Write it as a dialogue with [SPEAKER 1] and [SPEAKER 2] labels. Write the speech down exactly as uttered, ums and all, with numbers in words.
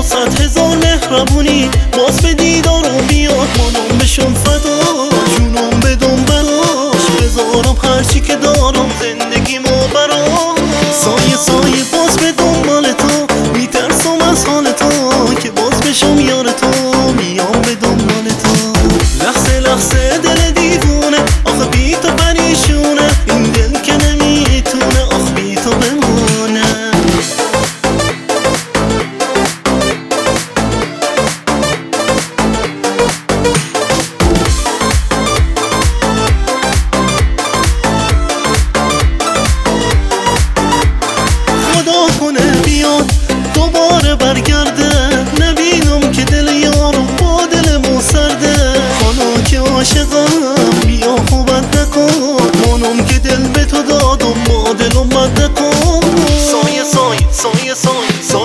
[SPEAKER 1] صد هزار مهربونی باز به دیدارم بیاد، مانم بشم فدا جونم بدم براش، بذارم هرچی که دارم زندگیمو براش. سایه سایه باز به دنبال تو، میترسم از حال تو که باز بشم یار تو، میام به دنبال تو. لحظه لحظه دل دیوونه آخه بی تو پریشونه، این دل که نمیتونه آخ بی تو بمونه. خدا کنه بیاد دوباره برگرده، نبینم که دل یارم با دل مو سرده. حالا که عاشقم بیا خوبت نکن، مانم که دل به تو دادم با دلم بد نکن. سایه سایه سایه سایه